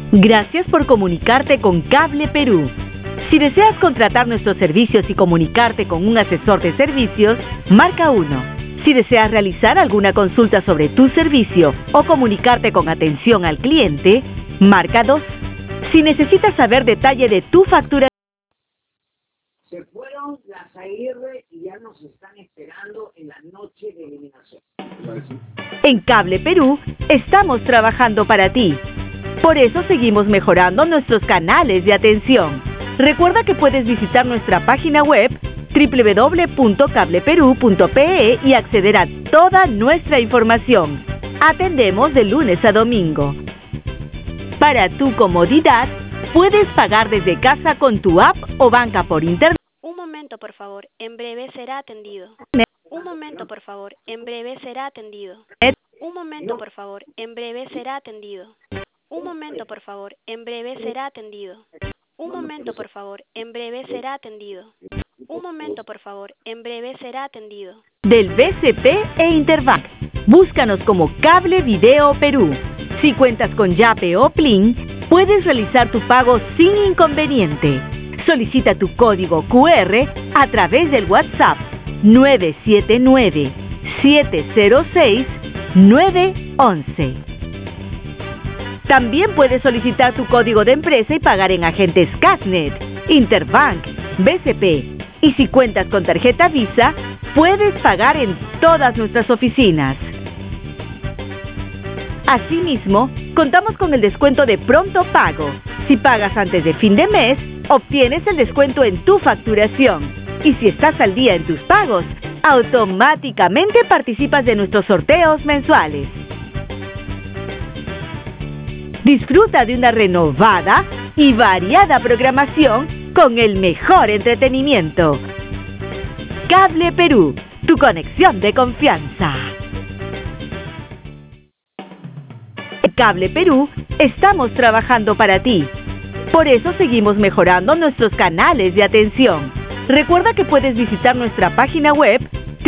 Gracias por comunicarte con Cable Perú. Si deseas contratar nuestros servicios y comunicarte con un asesor de servicios, marca 1. Si deseas realizar alguna consulta sobre tu servicio o comunicarte con atención al cliente, marca 2. Si necesitas saber detalle de tu factura. Se fueron las Aguirre y ya nos están esperando en la noche de eliminación. En Cable Perú estamos trabajando para ti. Por eso seguimos mejorando nuestros canales de atención. Recuerda que puedes visitar nuestra página web www.cableperú.pe y acceder a toda nuestra información. Atendemos de lunes a domingo. Para tu comodidad, puedes pagar desde casa con tu app o banca por internet. Un momento, por favor. En breve será atendido. Un momento, por favor. En breve será atendido. Un momento, por favor. En breve será atendido. Un momento, por favor. En breve será atendido. Un momento, por favor. En breve será atendido. Un momento, por favor. En breve será atendido. Del BCP e Interbank. Búscanos como Cable Video Perú. Si cuentas con Yape o Plin, puedes realizar tu pago sin inconveniente. Solicita tu código QR a través del WhatsApp 979-706-911. También puedes solicitar tu código de empresa y pagar en agentes Casnet, Interbank, BCP. Y si cuentas con tarjeta Visa, puedes pagar en todas nuestras oficinas. Asimismo, contamos con el descuento de pronto pago. Si pagas antes de fin de mes, obtienes el descuento en tu facturación. Y si estás al día en tus pagos, automáticamente participas de nuestros sorteos mensuales. Disfruta de una renovada y variada programación con el mejor entretenimiento. Cable Perú, tu conexión de confianza. En Cable Perú estamos trabajando para ti. Por eso seguimos mejorando nuestros canales de atención. Recuerda que puedes visitar nuestra página web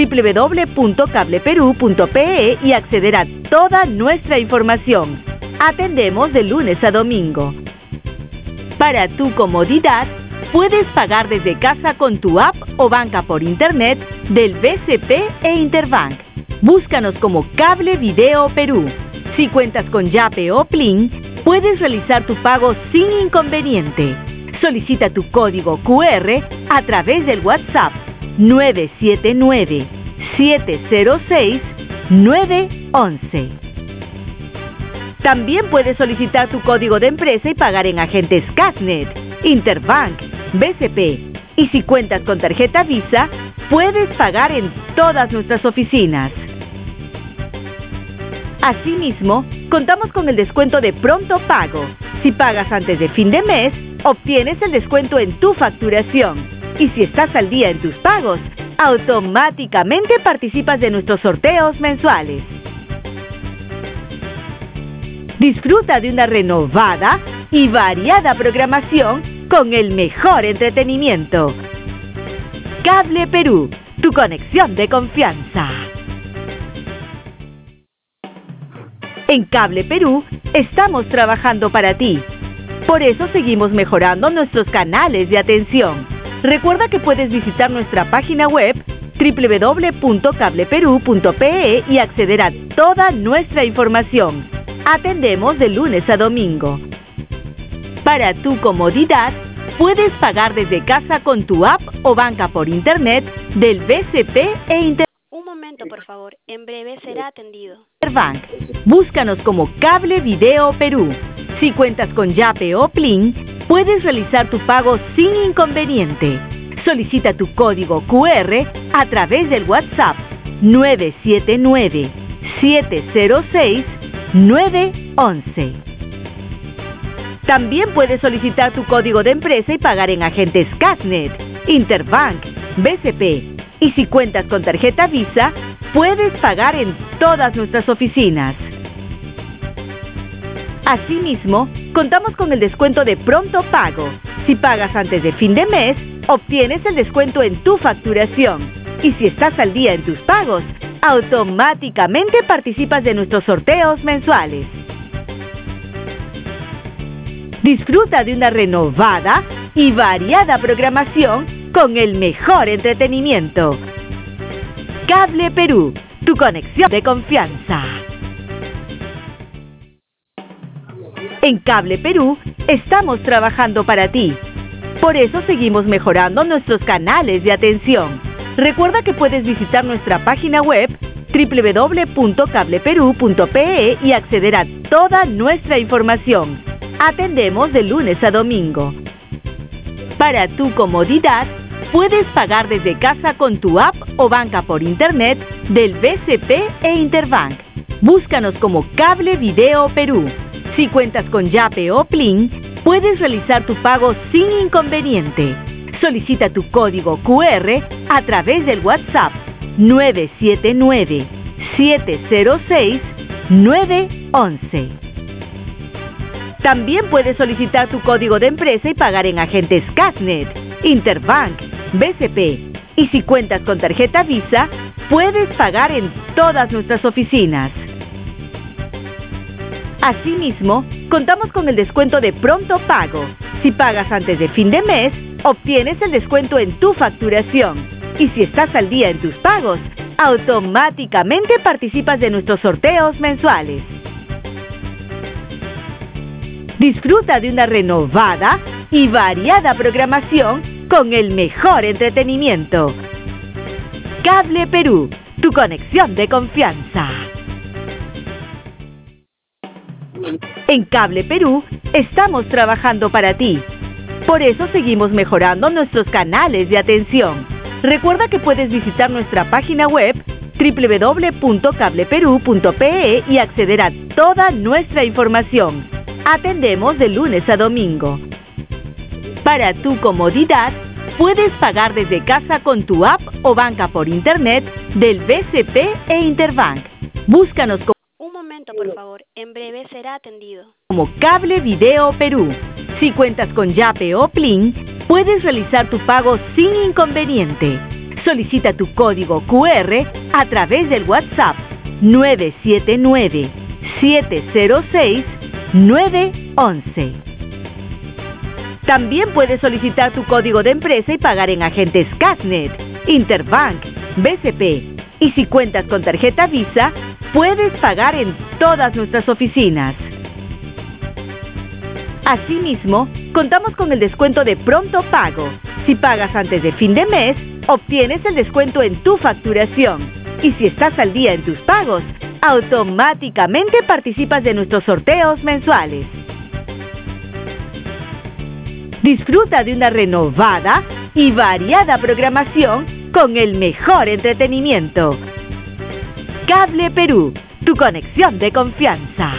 www.cableperú.pe y acceder a toda nuestra información. Atendemos de lunes a domingo. Para tu comodidad, puedes pagar desde casa con tu app o banca por internet del BCP e Interbank. Búscanos como Cable Video Perú. Si cuentas con Yape o Plin, puedes realizar tu pago sin inconveniente. Solicita tu código QR a través del WhatsApp 979-706-911. También puedes solicitar tu código de empresa y pagar en agentes Casnet, Interbank, BCP. Y si cuentas con tarjeta Visa, puedes pagar en todas nuestras oficinas. Asimismo, contamos con el descuento de pronto pago. Si pagas antes de fin de mes, obtienes el descuento en tu facturación. Y si estás al día en tus pagos, automáticamente participas de nuestros sorteos mensuales. Disfruta de una renovada y variada programación con el mejor entretenimiento. Cable Perú, tu conexión de confianza. En Cable Perú estamos trabajando para ti. Por eso seguimos mejorando nuestros canales de atención. Recuerda que puedes visitar nuestra página web www.cableperú.pe y acceder a toda nuestra información. Atendemos de lunes a domingo. Para tu comodidad, puedes pagar desde casa con tu app o banca por internet del BCP e Interbank. Un momento, por favor. En breve será atendido. Búscanos como Cable Video Perú. Si cuentas con Yape o Plin, puedes realizar tu pago sin inconveniente. Solicita tu código QR a través del WhatsApp 979-706-911. También puedes solicitar tu código de empresa y pagar en agentes Casnet, Interbank, BCP. Y si cuentas con tarjeta Visa, puedes pagar en todas nuestras oficinas. Asimismo, contamos con el descuento de pronto pago. Si pagas antes de fin de mes, obtienes el descuento en tu facturación. Y si estás al día en tus pagos, automáticamente participas de nuestros sorteos mensuales. Disfruta de una renovada y variada programación con el mejor entretenimiento. Cable Perú, tu conexión de confianza. En Cable Perú estamos trabajando para ti. Por eso seguimos mejorando nuestros canales de atención. Recuerda que puedes visitar nuestra página web www.cableperú.pe y acceder a toda nuestra información. Atendemos de lunes a domingo. Para tu comodidad, puedes pagar desde casa con tu app o banca por internet del BCP e Interbank. Búscanos como Cable Video Perú. Si cuentas con Yape o Plin, puedes realizar tu pago sin inconveniente. Solicita tu código QR a través del WhatsApp 979-706-911. También puedes solicitar tu código de empresa y pagar en agentes Casnet, Interbank, BCP. Y si cuentas con tarjeta Visa, puedes pagar en todas nuestras oficinas. Asimismo, contamos con el descuento de pronto pago. Si pagas antes de fin de mes, obtienes el descuento en tu facturación. Y si estás al día en tus pagos, automáticamente participas de nuestros sorteos mensuales. Disfruta de una renovada y variada programación con el mejor entretenimiento. Cable Perú, tu conexión de confianza. En Cable Perú estamos trabajando para ti. Por eso seguimos mejorando nuestros canales de atención. Recuerda que puedes visitar nuestra página web www.cableperú.pe y acceder a toda nuestra información. Atendemos de lunes a domingo. Para tu comodidad, puedes pagar desde casa con tu app o banca por internet del BCP e Interbank. Búscanos Un momento, por favor. En breve será atendido. Como Cable Video Perú. Si cuentas con Yape o Plin, puedes realizar tu pago sin inconveniente. Solicita tu código QR a través del WhatsApp 979-706-911. También puedes solicitar tu código de empresa y pagar en agentes Casnet, Interbank, BCP. Y si cuentas con tarjeta Visa, puedes pagar en todas nuestras oficinas. Asimismo, contamos con el descuento de pronto pago. Si pagas antes de fin de mes, obtienes el descuento en tu facturación. Y si estás al día en tus pagos, automáticamente participas de nuestros sorteos mensuales. Disfruta de una renovada y variada programación con el mejor entretenimiento. Cable Perú, tu conexión de confianza.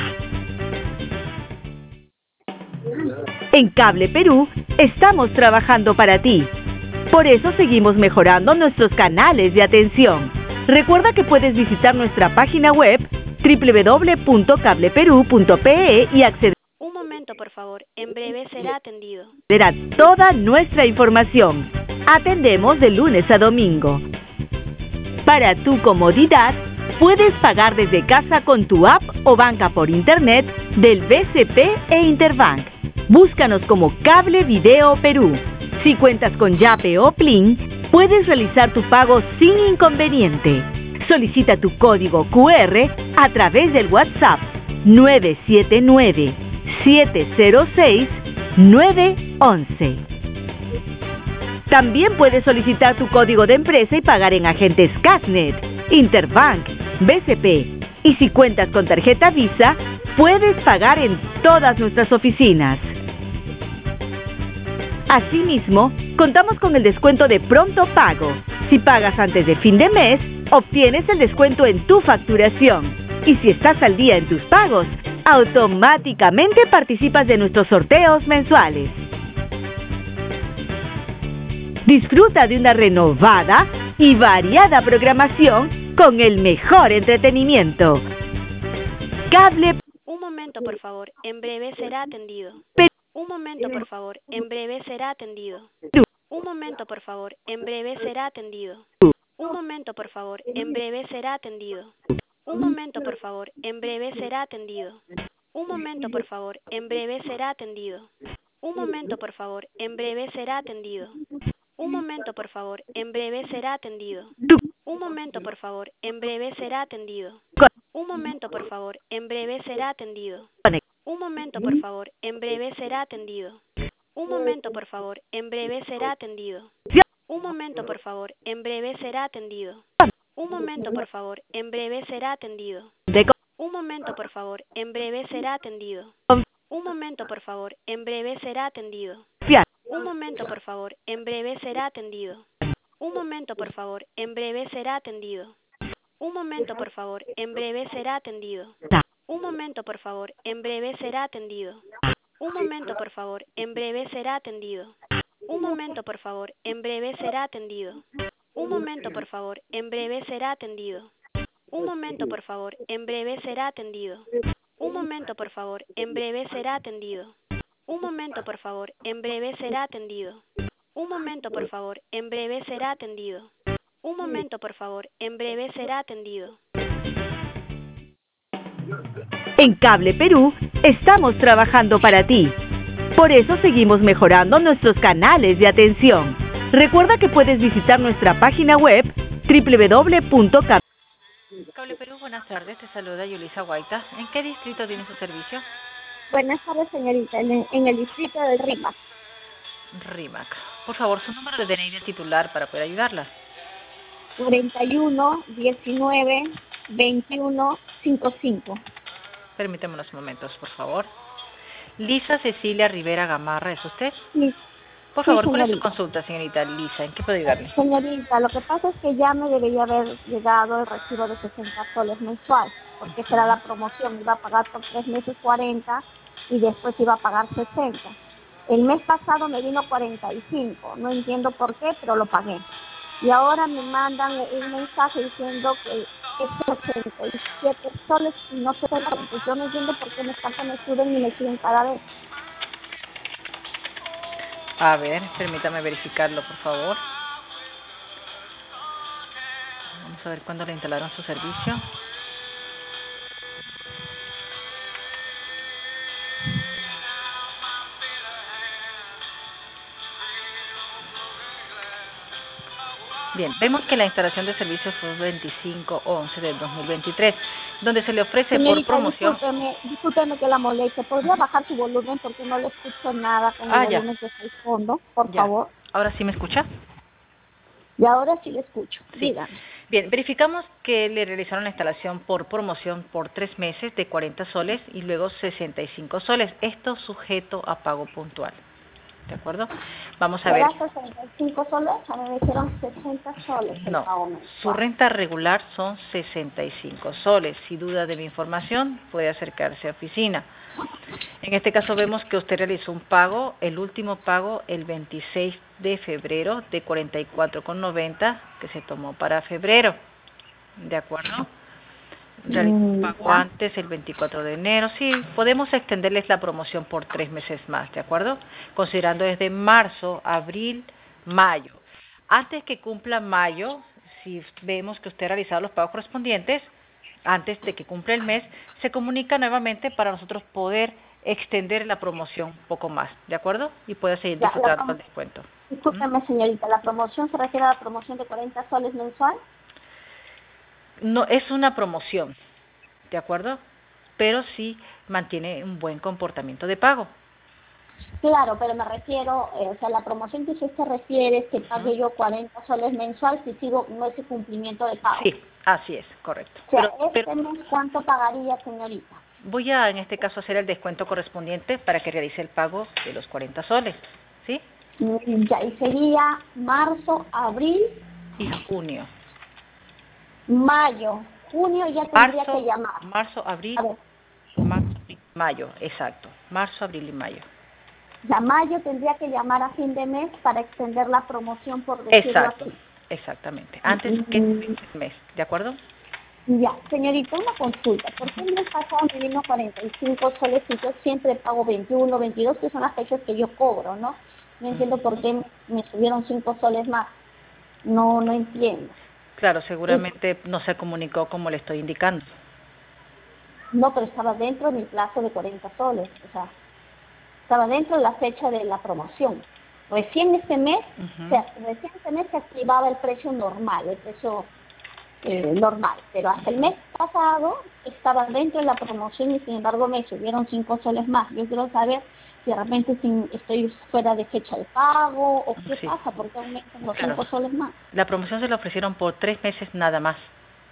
En Cable Perú estamos trabajando para ti. Por eso seguimos mejorando nuestros canales de atención. Recuerda que puedes visitar nuestra página web www.cableperú.pe y acceder Un momento, por favor. En breve será atendido. a toda nuestra información. Atendemos de lunes a domingo. Para tu comodidad, puedes pagar desde casa con tu app o banca por internet del BCP e Interbank. Búscanos como Cable Video Perú. Si cuentas con Yape o Plin, puedes realizar tu pago sin inconveniente. Solicita tu código QR a través del WhatsApp 979-706-911. También puedes solicitar tu código de empresa y pagar en agentes Casnet, Interbank, BCP. Y si cuentas con tarjeta Visa, puedes pagar en todas nuestras oficinas. Asimismo, contamos con el descuento de pronto pago. Si pagas antes de fin de mes, obtienes el descuento en tu facturación. Y si estás al día en tus pagos, automáticamente participas de nuestros sorteos mensuales. Disfruta de una renovada y variada programación con el mejor entretenimiento. Cable Un momento, por favor. En breve será atendido. Un momento, por favor. En breve será atendido. Un momento, por favor. En breve será atendido. Un momento, por favor. En breve será atendido. Un momento, por favor. En breve será atendido. Un momento, por favor. En breve será atendido. Un momento, por favor. En breve será atendido. Un momento, por favor. En breve será atendido. Un momento, por favor. En breve será atendido. Un momento, por favor. En breve será atendido. Un momento, por favor. En breve será atendido. Un momento, por favor. En breve será atendido. Un momento, por favor. En breve será atendido. Un momento, por favor. En breve será atendido. Un momento, por favor. En breve será atendido. Un momento, por favor. En breve será atendido. Un momento, por favor. En breve será atendido. Un momento, por favor. En breve será atendido. Un momento, por favor. En breve será atendido. Un momento, por favor. En breve será atendido. Un momento, por favor. En breve será atendido. Un momento, por favor. En breve será atendido. Un momento, por favor. En breve será atendido. Un momento, por favor. En breve será atendido. Un momento, por favor. En breve será atendido. Un momento, por favor. En breve será atendido. Un momento, por favor. En breve será atendido. Un momento, por favor. En breve será atendido. En Cable Perú estamos trabajando para ti. Por eso seguimos mejorando nuestros canales de atención. Recuerda que puedes visitar nuestra página web www.cable. Cable Perú, buenas tardes. Te saluda Yulisa Guaita. ¿En qué distrito tiene su servicio? Buenas tardes, señorita. En el distrito del RIMAC. RIMAC. Por favor, su número de DNI del titular para poder ayudarla. 41 19 21 55. Permítame unos momentos, por favor. Lisa Cecilia Rivera Gamarra, ¿es usted? Sí. Por favor, Sí, ¿cuál es su señorita. consulta, señorita Lisa? ¿En qué puedo ayudarle? Señorita, lo que pasa es que ya me debería haber llegado el recibo de 60 soles mensual, porque esa era la promoción. Iba a pagar por 3 meses 40 y después iba a pagar 60. El mes pasado me vino 45. No entiendo por qué, pero lo pagué. Y ahora me mandan un mensaje diciendo que es 87 soles y no sé, pues yo no entiendo por qué me suben y me suben cada vez. A ver, permítame verificarlo, por favor. Vamos a ver cuándo le instalaron su servicio. Bien, vemos que la instalación de servicios fue el 25/11 del 2023, donde se le ofrece Señorita, por promoción... discúlpeme que la moleste. ¿Podría bajar su volumen porque no le escucho nada con el ya. volumen que está al fondo, por Ya. favor? ¿Ahora sí me escucha? Y ahora sí le escucho. Sí. Dígame. Bien, verificamos que le realizaron la instalación por promoción por 3 meses de 40 soles y luego 65 soles. Esto sujeto a pago puntual. ¿De acuerdo? Vamos a ver. ¿Era 65 soles? A mí me hicieron 60 soles el No, pago mensual. su renta regular son 65 soles. Si duda de mi información, puede acercarse a oficina. En este caso vemos que usted realizó un pago, el último pago el 26 de febrero de 44,90 que se tomó para febrero. ¿De acuerdo? Realizó un pago antes el 24 de enero. Sí, podemos extenderles la promoción por 3 meses más, ¿de acuerdo? Considerando desde marzo, abril, mayo. Antes que cumpla mayo, si vemos que usted ha realizado los pagos correspondientes, antes de que cumpla el mes, se comunica nuevamente para nosotros poder extender la promoción un poco más, ¿de acuerdo? Y pueda seguir disfrutando del descuento. Discúlpeme, señorita, ¿la promoción se refiere a la promoción de 40 soles mensual? No, es una promoción, ¿de acuerdo? Pero sí mantiene un buen comportamiento de pago. Claro, pero me refiero, o sea, la promoción que usted se refiere es que pague yo 40 soles mensual si sigo no ese cumplimiento de pago. Sí, así es, correcto. O sea, este mes, ¿cuánto pagaría, señorita? Voy a, en este caso, hacer el descuento correspondiente para que realice el pago de los 40 soles, ¿sí? Ya, y sería marzo, abril... Y junio. Mayo, junio ya tendría que llamar. Marzo, abril, mayo, exacto. Marzo, abril y mayo. Ya mayo tendría que llamar a fin de mes para extender la promoción, por decirlo exacto, así. Exactamente. Antes que el mes, ¿de acuerdo? Ya, señorita, una consulta. ¿Por qué el mes pasado me vino 45 soles y yo siempre pago 21, 22, que son las fechas que yo cobro, ¿no? No entiendo por qué me subieron 5 soles más. No entiendo. Claro, seguramente no se comunicó como le estoy indicando. No, pero estaba dentro de mi plazo de 40 soles, o sea, estaba dentro de la fecha de la promoción. Recién este mes, recién este mes se activaba el precio normal, el precio normal, pero hasta el mes pasado estaba dentro de la promoción y sin embargo me subieron 5 soles más. Yo quiero saber si de repente estoy fuera de fecha de pago o qué pasa, porque aumentan los 5 soles más. La promoción se la ofrecieron por 3 meses nada más.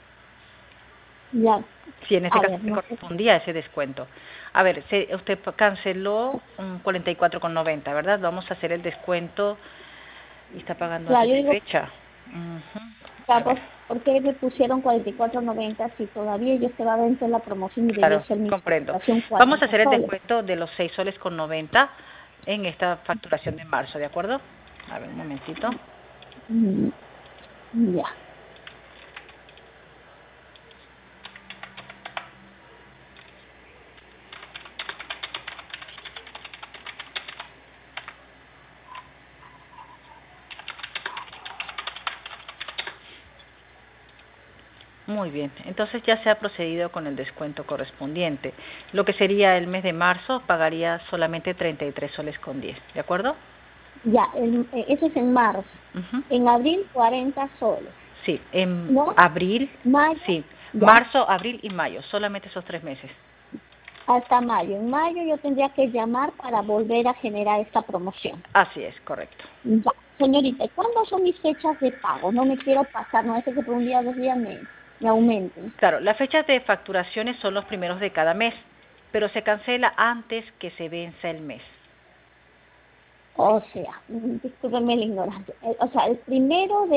Ya. Sí, en este caso correspondía ese descuento. A ver, usted canceló 44,90, ¿verdad? Vamos a hacer el descuento y está pagando antes de fecha. ¿Por qué me pusieron 44.90 si todavía yo estaba dentro de la promoción y debía ser mi comprendo. Vamos a hacer el descuento de los 6 soles con 90 en esta facturación de marzo, ¿de acuerdo? A ver, un momentito. Ya. Muy bien, entonces ya se ha procedido con el descuento correspondiente. Lo que sería el mes de marzo pagaría solamente 33 soles con 10, ¿de acuerdo? Ya, eso es en marzo. En abril 40 soles. Sí, en abril, mayo, sí, marzo, abril y mayo, solamente esos 3 meses. Hasta mayo. En mayo yo tendría que llamar para volver a generar esta promoción. Así es, correcto. Ya, señorita, ¿cuándo son mis fechas de pago? No me quiero pasar, no es que por un día o 2 días me aumenten. Claro, las fechas de facturaciones son los primeros de cada mes, pero se cancela antes que se venza el mes. O sea, discúlpeme la ignorancia. O sea, el primero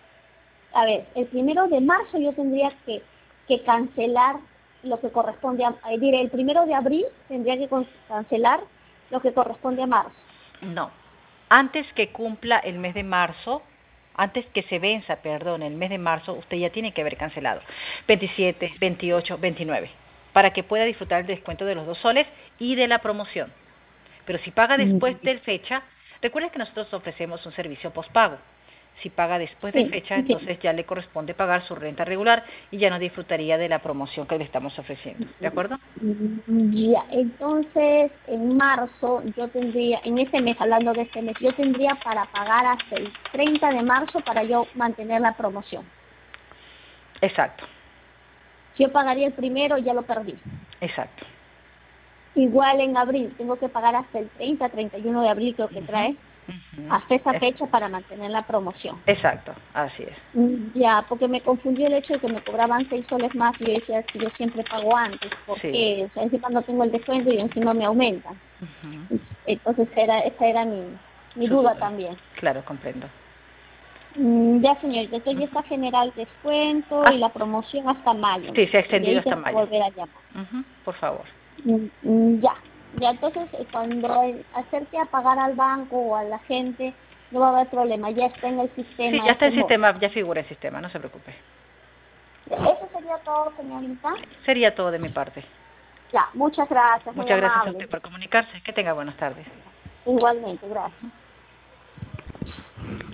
de marzo yo tendría que cancelar lo que corresponde el 1 de abril tendría que cancelar lo que corresponde a marzo. No, antes que cumpla el mes de marzo, antes que se venza, perdón, el mes de marzo, usted ya tiene que haber cancelado 27, 28, 29, para que pueda disfrutar el descuento de los 2 soles y de la promoción. Pero si paga después de fecha, recuerden que nosotros ofrecemos un servicio postpago. Si paga después de fecha, entonces ya le corresponde pagar su renta regular y ya no disfrutaría de la promoción que le estamos ofreciendo. ¿De acuerdo? Ya, entonces en marzo yo tendría, en este mes, hablando de este mes, yo tendría para pagar hasta el 30 de marzo para yo mantener la promoción. Exacto. Si yo pagaría el 1, ya lo perdí. Exacto. Igual en abril, tengo que pagar hasta el 30, 31 de abril, creo que trae. Hasta esa fecha para mantener la promoción. Exacto, así es. Ya, porque me confundió el hecho de que me cobraban 6 soles más y yo decía que yo siempre pago antes, porque o sea, encima no tengo el descuento y encima me aumentan. Entonces esa era mi duda también. Claro, comprendo. Ya, señorita, entonces ya está general descuento y la promoción hasta mayo. Sí, se ha extendido hasta mayo. Volver a llamar. Por favor. Ya, entonces cuando acerque a pagar al banco o a la gente, no va a haber problema, ya está en el sistema. Sí, ya está en el sistema, ya figura el sistema, no se preocupe. ¿Eso sería todo, señorita? Sería todo de mi parte. Ya, muchas gracias. Muchas gracias a usted por comunicarse. Que tenga buenas tardes. Igualmente, gracias.